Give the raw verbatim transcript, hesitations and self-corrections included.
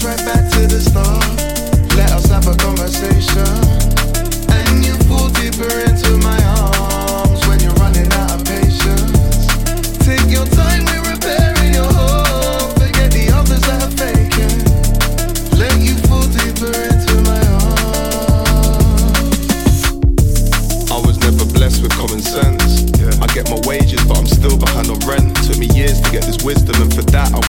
right back to the start. Let us have a conversation. And you fall deeper into my arms when you're running out of patience. Take your time with repairing your home. Forget the others that are faking. Let you fall deeper into my arms. I was never blessed with common sense. I get my wages, but I'm still behind on rent. Took me years to get this wisdom, and for that I